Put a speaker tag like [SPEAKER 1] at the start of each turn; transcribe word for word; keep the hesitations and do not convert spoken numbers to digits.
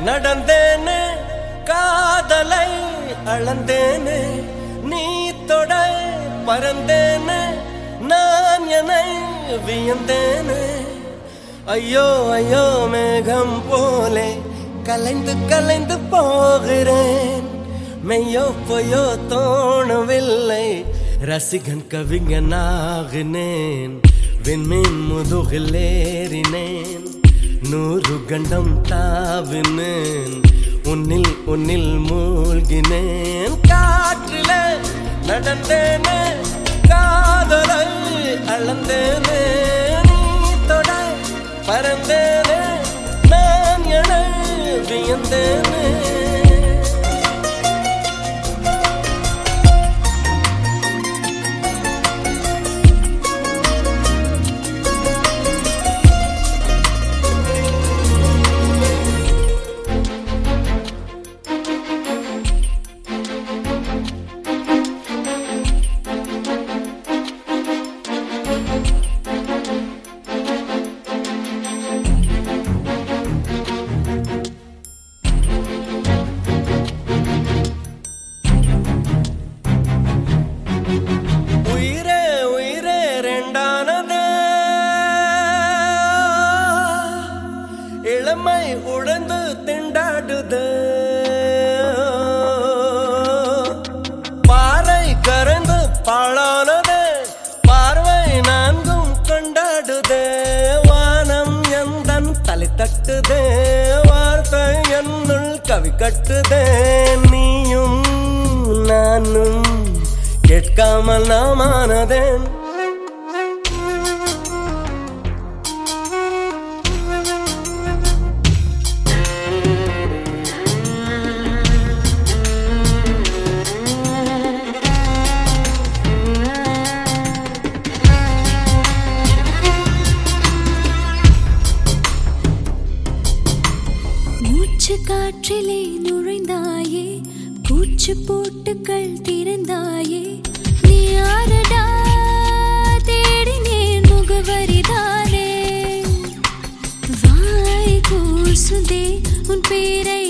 [SPEAKER 1] நடந்தேனே காதலை அளந்தேனே நீ தொட பறந்தேனே நான் என்னை வியந்தேனே ஐயோ ஐயோ மேகம் போலே கலைந்து கலைந்து போகிறேன் மெய்யோ பொய்யோ தோணவில்லை ரசிகன் கவிஞனாகினேன் விண்மீன் முதுகில் ஏறினேன் நூறு கண்டம் தாவினேன் உன்னில் உன்னில் மூழ்கினேன் காற்றிலே நடந்தேனே காதலை அளந்தேனே நீ தொட பறந்தேனே நான் என வியந்தேனே இளமை உழந்து திண்டாடுது பாறை கரைந்து பாழானது பார்வை நான்கும் கொண்டாடுதே வானம் எந்தன் தலை தட்டுதே வார்த்தை என்னுள் கவி கட்டுதே நீயும் நானும் கேட்காமல் நாமானதேன்
[SPEAKER 2] காற்றிலே நுழைந்தாயே பூச்சு போட்டுக்கள் திறந்தாயே நீ யாரடா தேடினேன் முகவரிதானே வாய் கூசுதே உன் பேரை